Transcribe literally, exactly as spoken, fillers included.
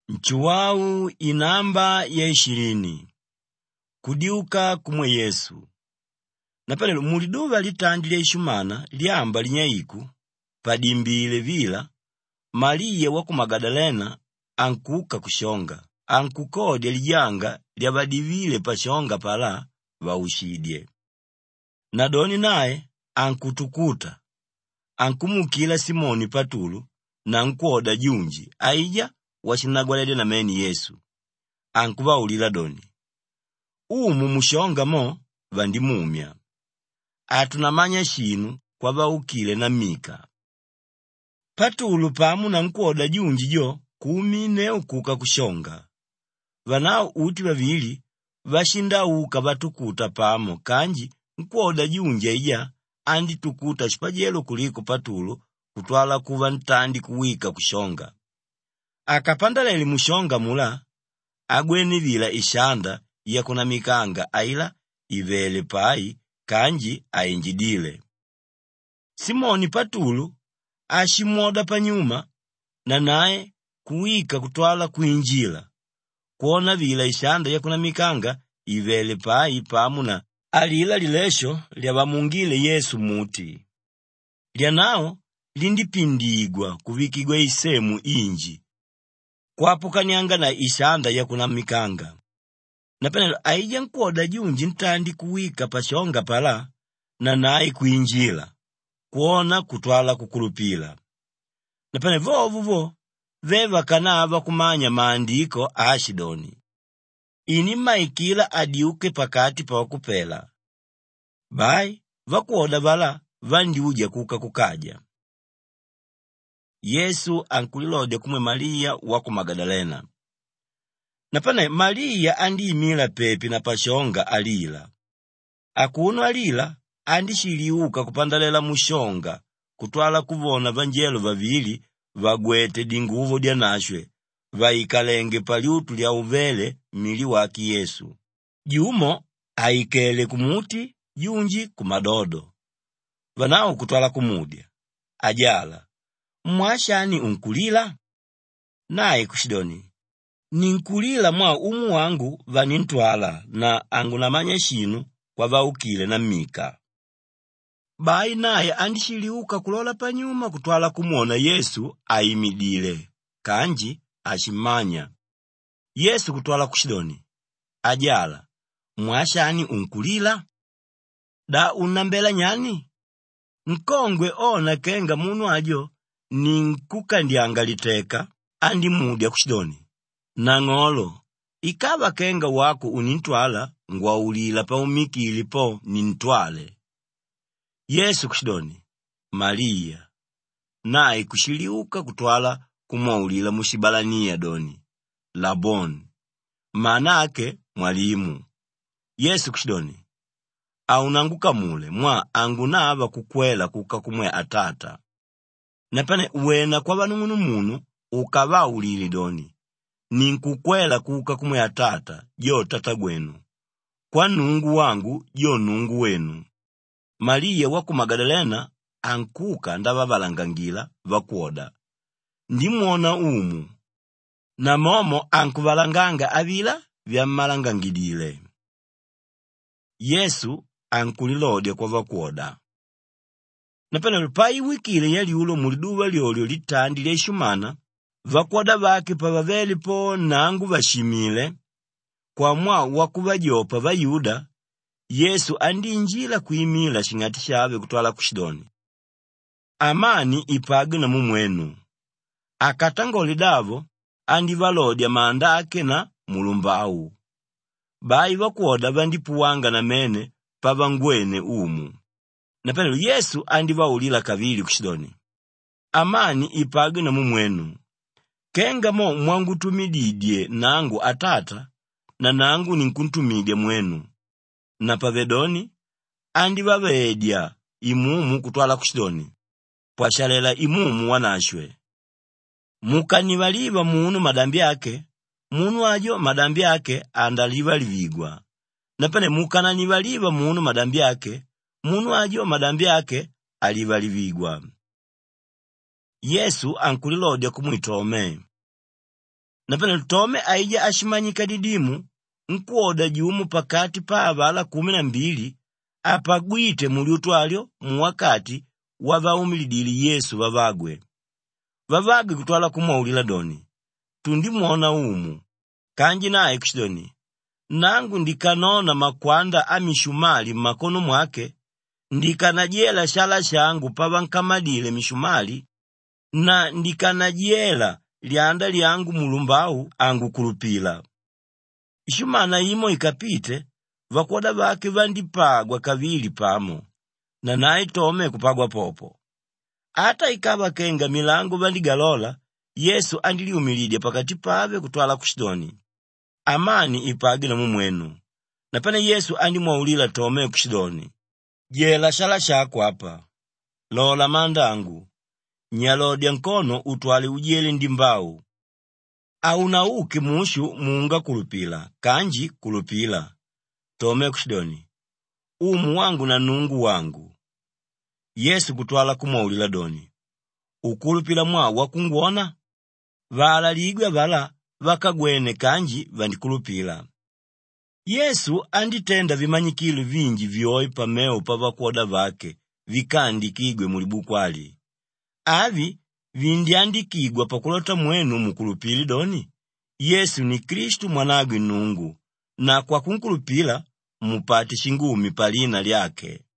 Nchuwau inamba ya ishirini. Kudiuka kumwe Yesu. Napalelo muliduva litandile ishumana liamba linyaiku padimbile vila Maria waku Magadalena ankuka kushonga ankukodya lijanga lyabadivile pashonga pala waushidye. Nadoni naye ankutukuta ankumukila Simoni Patulu na nkuoda junji aija washinagwalede na meni Yesu ankubaulila doni umu mushonga mo vandimumya atunamanya shinu kwa baukile na mika. Patulu pamu na nkuoda junji jo kumine ukuka kushonga vanao uti vavili vashinda uka batukuta pamo kanji nkuoda junji aija andi tukuta shipajelo kuliko Patulu kutwala kuva ntandi kuwika kushonga. Akapandaleli mushonga mula agweni vila ishanda ya kuna mikanga aila ivele pai kanji ainjidile. Simoni Patulu ashimoda panyuma na nae kuwika kutwala kuinjila kuona vila ishanda ya kuna mikanga ivele pai pamuna alila lilesho lyabamungile Yesu muti lyanao lindipindigwa kuvikigwa isemu inji kwapukanyanga na ishanda ya kuna mikanga. Napenelo aija nkuoda junji ntandi kuwika pashonga pala na nae kuinjila kuona kutwala kukulupila. Napene vovu vo veva kanava kumanya maandiko ashidoni ini maikila adiuke pakati pa wakupela bai vakuoda vala vandiuja kuka kukaja. Yesu ankulilode kumwe Maria waku Magadalena. Napane Maria andi imila pepi na pashonga alila. Akuno alila andi shiliuka kupandalela mushonga kutwala kuvona vanjelo vavili vagwete dinguvo dya nashwe vaikalenge paliutu lya uvele mili waki Yesu. Jumo aikele kumuti junji kumadodo. Vanao kutwala kumudya ajala mwashani unkulila? Nae kushidoni ninkulila mwa umu wangu vanintwala na angunamanya shinu kwa vaukile na mika. Bai naye andishiliuka kulola panyuma kutwala kumuona Yesu aimidile kanji ashimanya. Yesu kutwala kushidoni ajala mwashani unkulila? Da unambela nyani? Nkongwe ona kenga munu ajo ninkuka ndiangaliteka andi mudya kushidoni nang'olo ikava kenga wako unintwala ngwaulila pa umikili po nintwale. Yesu kushidoni Maria nae kushiliuka kutwala kumwaulila mushibalania doni Laboni manake mwalimu. Yesu kushidoni aunanguka mule mwa angunava kukwela kuka kumwe atata. Napane wena kwa vanungunu munu ukava ulili doni ninkukwela kuka kumwe atata jo tata gwenu kwa nungu wangu jo nungu wenu. Maria waku Magadalena ankuka ndava valangangila vakuoda ndimuona umu na momo ankuvalanganga avila vya malangangidile. Yesu ankulilode kwa vakuoda. Napene pai wikile yali ulo muliduva lyolyo litandi lya ishumana vakuoda vake pa vaveli po nangu vashimile kwa mwa wakuvajopa vayuda. Yesu andi injila kuimila shingati shave kutwala kushidoni amani ipage na mumwenu. Akatangoli davo andi valodya maandake na mulumbau. Bai vakuoda vandipuwanga na mene pavangwene umu. Napendo Yesu andi vaulila kavili kushidoni amani ipage na mumwenu. Kenga mo mwangutumididye nangu atata na nangu ninkuntumidye mwenu. Na pavedoni andi vavedya imumu kutwala kushidoni pwashalela imumu wanashwe. Mukanivaliva munu madambi yake munu ajo madambi yake andaliva livigwa. Napene mukananivaliva munu madambi yake munu ajo madambi yake aliva livigwa. Yesu ankulilodya kumwitome. Napene Tome aija ashimanyika didimu nkuoda jumu pakati pa avala kumi na mbili apagwite muli utwalyo muwakati wavaumilidili Yesu vavagwe. Vavagwe kutwala kumwaulila doni, tundimuona umu, kanji naye kushidoni, nangu ndikanona makwanda amishumali mmakono mwake, ndikanajela shala shangu pava nkamadile mishumali, na ndikanajela lianda lyangu mulumbau angu kulupila. Ishumana imo ikapite, vakoda vake vandipagwa kavili pamo, na naye Tome kupagwa popo. Ata ikava kenga milango vandigalola, Yesu andiliumilidya pakati pave kutwala kushidoni, amani ipagile mumwenu. Napene Yesu andimwaulila Tome kushidoni, jela shala shako apa, lola mandangu, nyalodya nkono utwale ujele ndimbau. Aunauke mushu munga kulupila, kanji kulupila. Tome kushidoni, umu wangu na nungu wangu. Yesu kutwala kumwaulila doni, ukulupila mwa wakungwona? Vala ligwa vala vakagwene kanji vandikulupila. Yesu anditenda vimanyikilu vinji vyoi pameo pavakoda vake vikandikigwe mulibukwali. Avi vindiandikigwa pakulota mwenu mukulupili doni, Yesu ni Kristu mwanagwe Nungu, na kwa kunkulupila mupate shingumi palina lyake.